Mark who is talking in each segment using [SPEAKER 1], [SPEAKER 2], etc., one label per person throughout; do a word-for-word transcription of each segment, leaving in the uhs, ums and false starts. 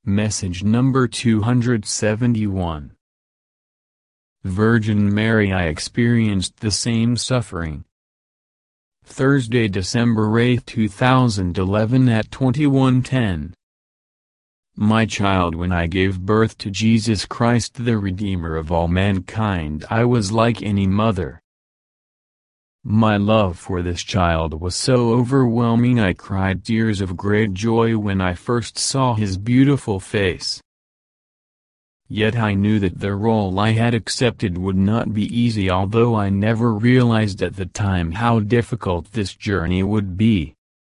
[SPEAKER 1] Message number two hundred seventy-one. Virgin Mary, I experienced the same suffering. Thursday, December eighth two thousand eleven at twenty-one ten. My child, when I gave birth to Jesus Christ, the Redeemer of all mankind, I was like any mother. My love for this child was so overwhelming I cried tears of great joy when I first saw his beautiful face. Yet I knew that the role I had accepted would not be easy, although I never realized at the time how difficult this journey would be.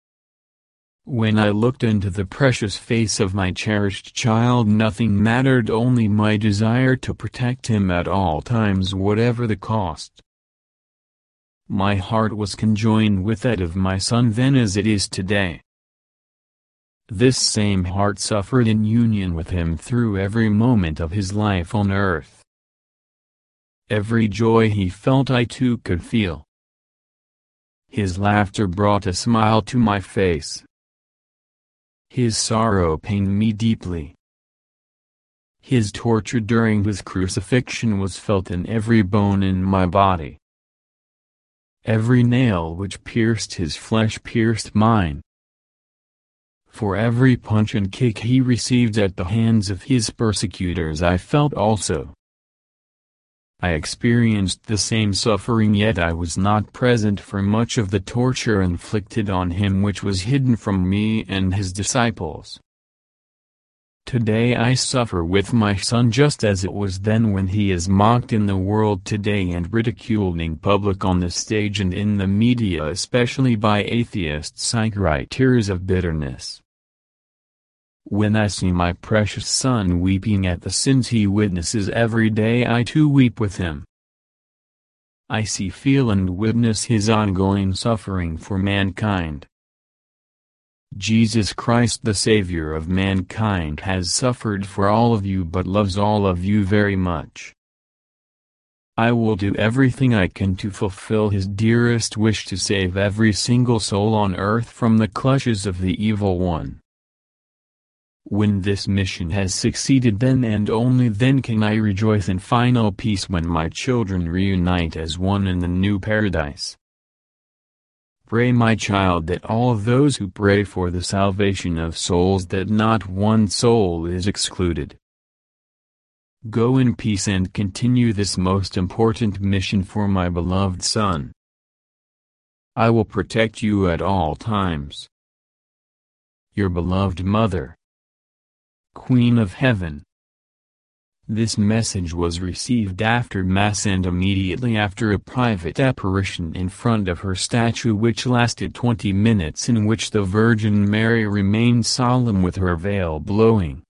[SPEAKER 1] When I looked into the precious face of my cherished child, nothing mattered, only my desire to protect him at all times, whatever the cost. My heart was conjoined with that of my son then as it is today. This same heart suffered in union with him through every moment of his life on earth. Every joy he felt I too could feel. His laughter brought a smile to my face. His sorrow pained me deeply. His torture during his crucifixion was felt in every bone in my body. Every nail which pierced his flesh pierced mine. For every punch and kick he received at the hands of his persecutors I felt also. I experienced the same suffering, yet I was not present for much of the torture inflicted on him, which was hidden from me and his disciples. Today I suffer with my son just as it was then, when he is mocked in the world today and ridiculed in public on the stage and in the media, especially by atheists. I cry tears of bitterness. When I see my precious son weeping at the sins he witnesses every day, I too weep with him. I see, feel and witness his ongoing suffering for mankind. Jesus Christ, the Savior of mankind, has suffered for all of you but loves all of you very much. I will do everything I can to fulfill his dearest wish to save every single soul on earth from the clutches of the evil one. When this mission has succeeded, then and only then can I rejoice in final peace, when my children reunite as one in the new paradise. Pray, my child, that all those who pray for the salvation of souls, that not one soul is excluded. Go in peace and continue this most important mission for my beloved son. I will protect you at all times. Your beloved mother, Queen of Heaven. This message was received after Mass and immediately after a private apparition in front of her statue, which lasted twenty minutes, in which the Virgin Mary remained solemn with her veil blowing.